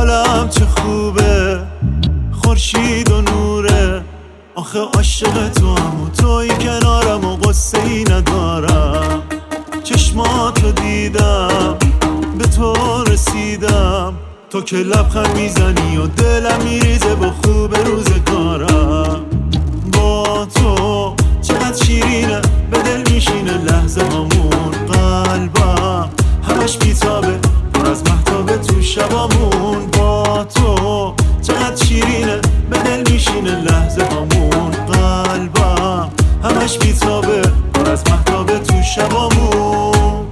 حالم چه خوبه، خورشید و نوره. آخه عاشق تو هم و توی کنارم و قصه ای ندارم. چشماتو دیدم به تو رسیدم، تو که لبخند میزنی و دلم میریزه با خوب روزگارم. با تو چقدر شیرینه، به دل میشینه لحظه هامون. قلبم همش بیتابه، پر از مهتابه تو شبامون. با تو چقدر شیرینه، به دل میشینه لحظه هامون. قلبم همش بیتابه، پر از مهتابه تو شبامون.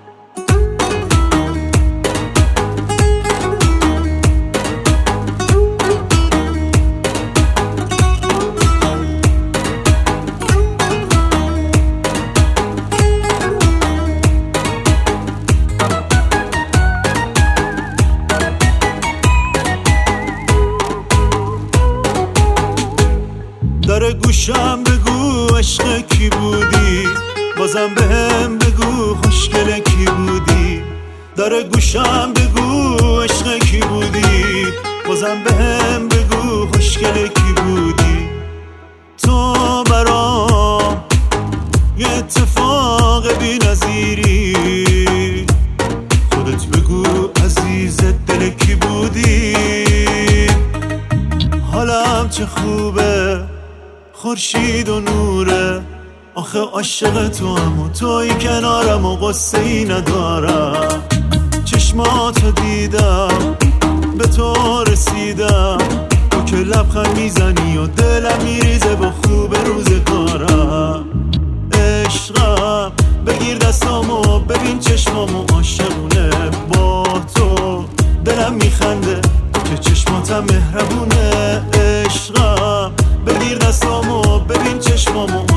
داره گوشم بگو عشق کی بودی، بازم بهم بگو خوشگل کی بودی. داره گوشم بگو عشق کی بودی، بازم بهم بگو خوشگل کی بودی. تو برام یه اتفاق بی نظیری، خودت بگو عزیز دل کی بودی. حالم چه خوبه، خورشید و نوره. آخه عاشق تو هم و توی کنارم و قصه ای ندارم. چشماتو دیدم به تو رسیدم، تو که لبخند میزنی و دلم میریزه با خوب روزگارم. عشقم بگیر دستامو ببین چشمامو عاشقونه. با تو دلم میخنده که چشماتم مهربونه. عشقم بگیر دستامو ببین چشمامو